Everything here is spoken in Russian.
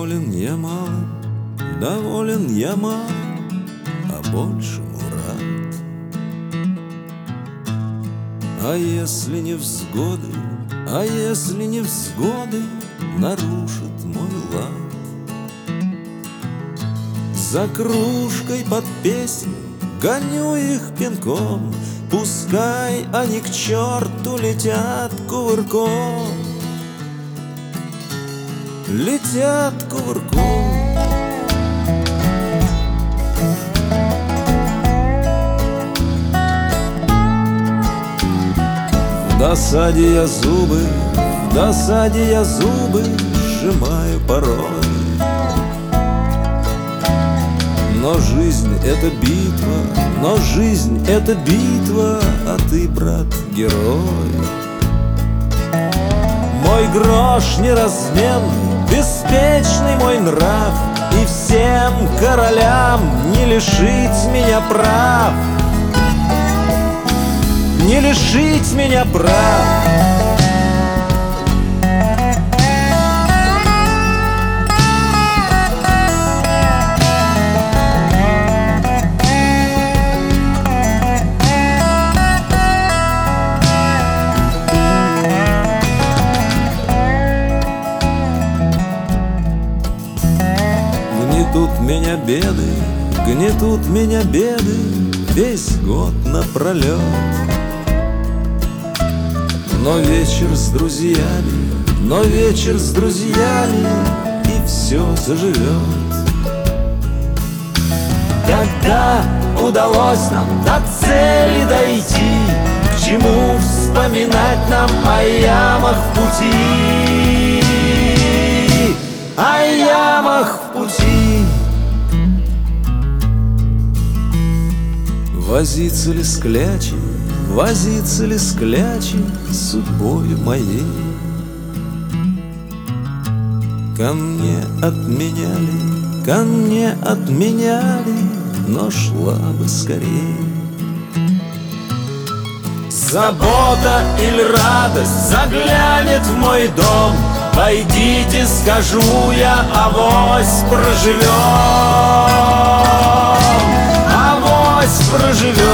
Доволен я малым, доволен я малым, а большему рад. А если невзгоды, а если невзгоды нарушат мой лад, за кружкой под песню гоню их пинком, пускай они к черту летят кувырком, летят кувырком. В досаде я зубы, в досаде я зубы сжимаю порой. Но жизнь — это битва, но жизнь — это битва, а ты, брат, герой. Мой грош неразменный, беспечный мой нрав, и всем королям не лишить меня прав, не лишить меня прав. Гнетут меня беды, гнетут меня беды весь год напролет. Но вечер с друзьями, но вечер с друзьями, и все заживет. Когда удалось нам до цели дойти, к чему вспоминать нам о ямах в пути, о ямах в пути. Возиться ли с клячей, возиться ли с клячей судьбою моей? Ко мне отменяли, ко мне отменяли, но шла бы скорее. Забота или радость заглянет в мой дом, войдите, скажу я, авось проживем, авось проживем.